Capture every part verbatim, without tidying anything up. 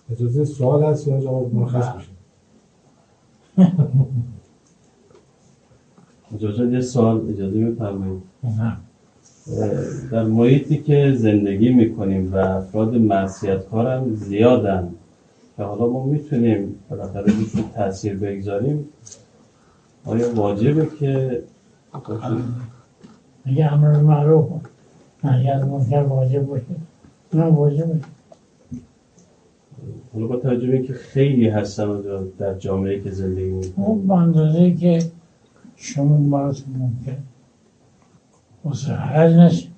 اجازه سوال هست یا جواب مرخص میشه؟ اجازه یه سوال اجازه میفرمایید. در محیطی که زندگی میکنیم و افراد معصیت‌کار هم زیادن که حالا ما میتونیم بالاخره روشون تاثیر بگذاریم، آیا واجبه که اگه امر معروف نهی از منکر واجب باشه نه واجبه؟ حالا با توجه به اینکه خیلی هستن در جامعه که زندگی میکنیم، به اندازه‌ای که شما براتون ممکن واسه حل نشه.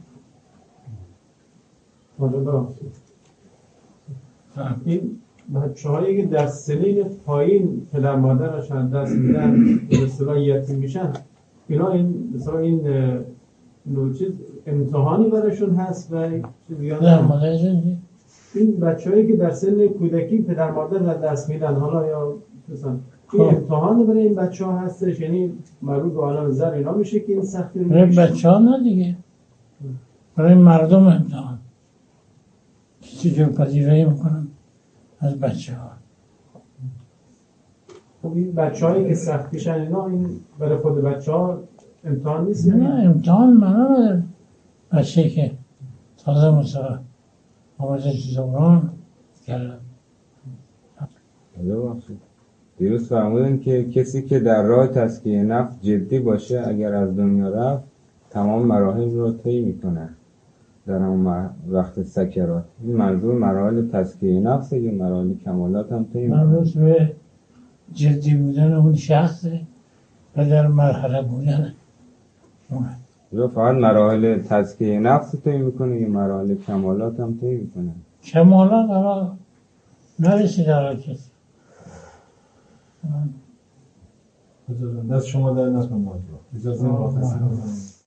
حالا این بچه هایی که در سنین پایین پدر مادرشان دست میدن به اصطلاح یتیم میشن، اینا این مثلا این نوع چیز امتحانی براشون هست و چیزی این بچه هایی که در سن کودکی پدر مادر را دست میدن حالا یا مثلا این امتحان برای این بچه ها هستش، یعنی مربوط به عالم زر اینا میشه که این سختی رو برای بچه ها نه دیگه، برای مردم امتحان کسی جو پذیرایی میکنن از بچه ها. خب این بچه هایی که سخت میشن اینا این برای خود بچه ها امتحان نیست؟ نه امتحان معنا نداره. بچه که تازه مثلا آموزش زبان کردن. دیروز فرمودن که کسی که در راه تزکیه نفس جدی باشه اگر از دنیا رفت تمام مراحل رو طی میکنه در همون وقت سکرات. این منظور مراحل تزکیه نفس یا مراحل کمالات هم طی میکنه؟ مربوط به جدی بودن اون شخصه و در مرحله بودن اونه. یا فقط مراحل تزکیه نفس طی میکنه یا مراحل کمالات هم طی میکنه؟ کمالات الان نرسیده الان کسی. دست شما در نصب ماجرا اجازه مرخصی